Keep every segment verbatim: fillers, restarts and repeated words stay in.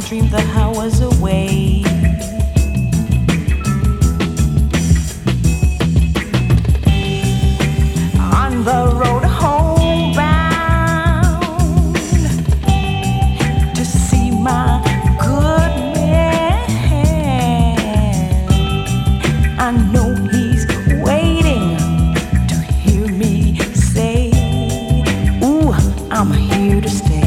dreamed that I was away. On the road homebound to see my good man. I know he's waiting to hear me say, ooh, I'm here to stay.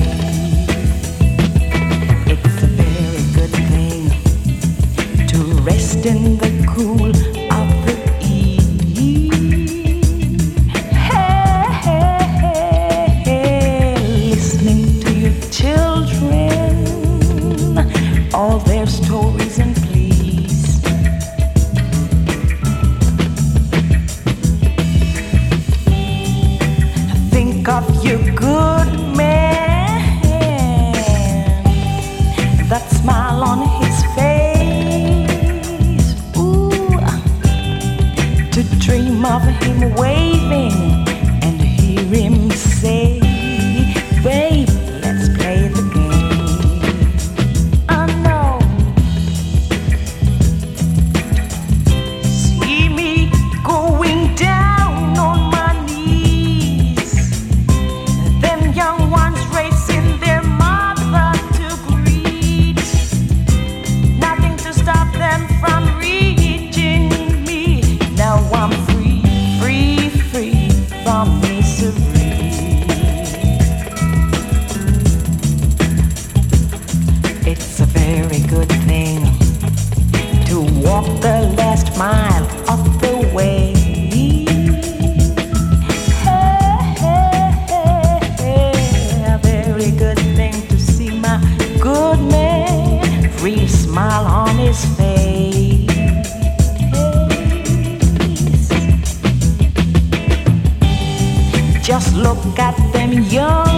It's a very good thing to rest in the cool of the evening. Hey, hey, hey, listening to your children, all their stories and pleas. Think of your good man, that smile on his face. Ooh, to dream of him waving and hear him say, babe, let's play the game. I know. See me going down on my knees, them young ones racing their mother to greet. Nothing to stop them from reaching me. Now I'm free, free, free from misery. It's a very good thing to walk the last mile of the way. Hey, hey, hey, hey, a very good thing to see my good man, real smile on his face. Just look at them young